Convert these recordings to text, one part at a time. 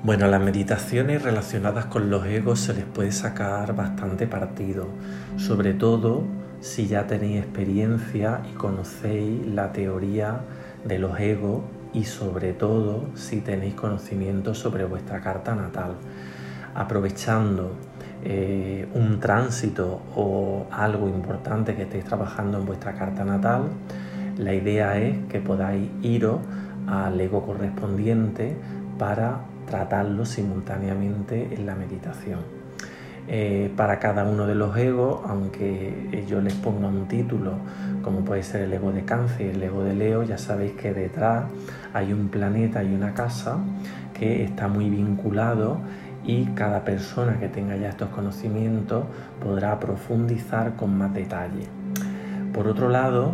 Bueno, a las meditaciones relacionadas con los egos se les puede sacar bastante partido, sobre todo si ya tenéis experiencia y conocéis la teoría de los egos y sobre todo si tenéis conocimiento sobre vuestra carta natal. Aprovechando un tránsito o algo importante que estéis trabajando en vuestra carta natal, la idea es que podáis iros al ego correspondiente para tratarlo simultáneamente en la meditación. Para cada uno de los egos, aunque yo les ponga un título, como puede ser el ego de Cáncer y el ego de Leo, ya sabéis que detrás hay un planeta y una casa que está muy vinculado y cada persona que tenga ya estos conocimientos podrá profundizar con más detalle. Por otro lado,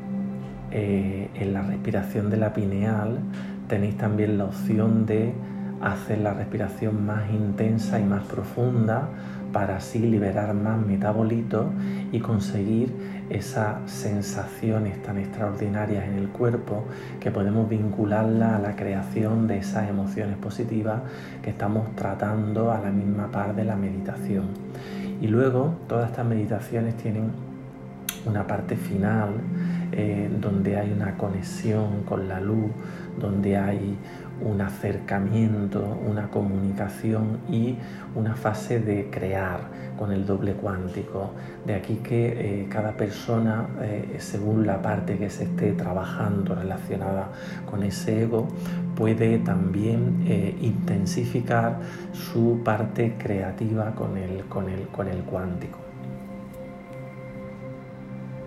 en la respiración de la pineal tenéis también la opción de hacer la respiración más intensa y más profunda para así liberar más metabolitos y conseguir esas sensaciones tan extraordinarias en el cuerpo que podemos vincularla a la creación de esas emociones positivas que estamos tratando a la misma par de la meditación. Y luego todas estas meditaciones tienen una parte final donde hay una conexión con la luz, donde hay un acercamiento, una comunicación y una fase de crear con el doble cuántico. De aquí que cada persona, según la parte que se esté trabajando relacionada con ese ego, puede también intensificar su parte creativa con el cuántico.